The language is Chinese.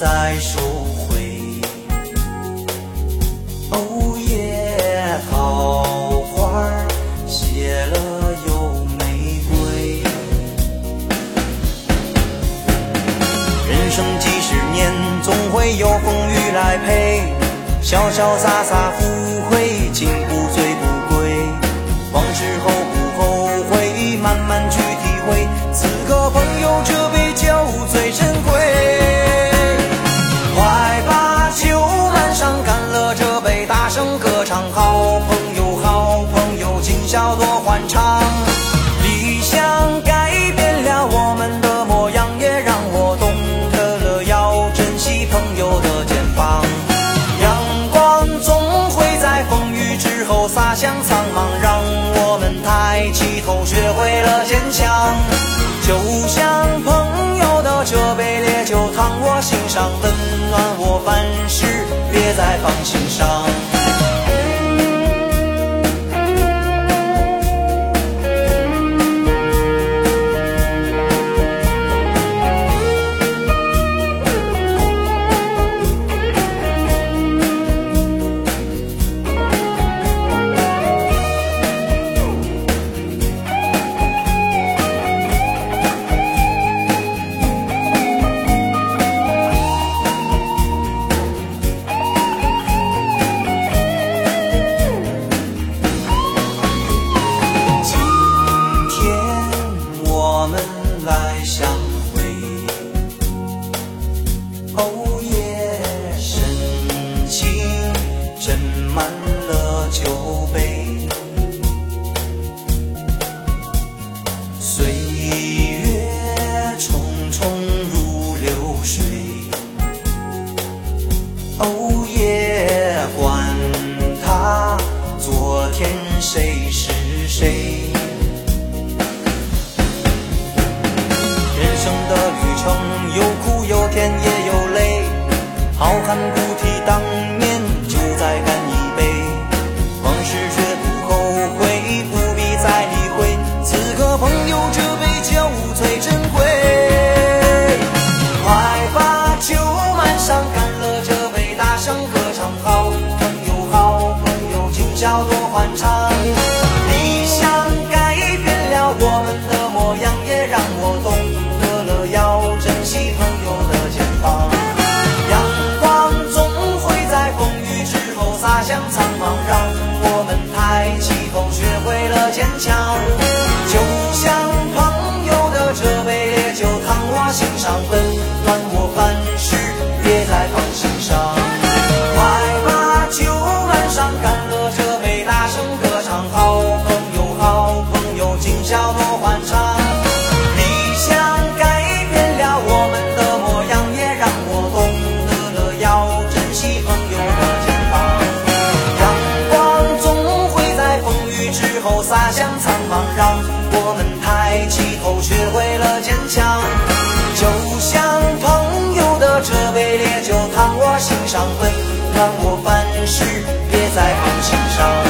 再收回。哦耶，桃花谢了又玫瑰。人生几十年，总会有风雨来陪，潇潇洒洒赴会，情不醉不归。往事后不后悔，慢慢去体会，此刻朋友这杯酒最珍贵。快把酒满上，干了这杯，大声歌唱，好朋友，今宵多欢畅。理想改变了我们的模样，也让我懂得了要珍惜朋友的肩膀。阳光总会在风雨之后洒向苍茫，让我们抬起头，学会了坚强。就像朋友的这杯烈酒，烫我心上，温暖我凡事，别再放心上。我们来相会，哦耶，深情斟满了酒杯，岁月匆匆如流水，哦耶，管他昨天谁是谁。人生的旅程有苦有甜也有泪，好汉不提当年，就再干一杯。往事却不后悔，不必再理会，此刻朋友这杯酒最珍贵。快把酒满上，干了这杯，大声歌唱，好朋友，今宵多欢畅。理想改变了我们的模样，也让我懂要珍惜朋友的肩膀。阳光总会在风雨之后洒向苍茫，让我们抬起头，学会了坚强。就像朋友的这杯烈酒，烫我心上，温暖我凡事，别再放心上。快把酒满上，干了这杯，大声歌唱，好朋友，今宵多欢畅。洒向苍茫，让我们抬起头，学会了坚强。就像朋友的这杯烈酒，烫我心上，温暖我凡事，别再放心上。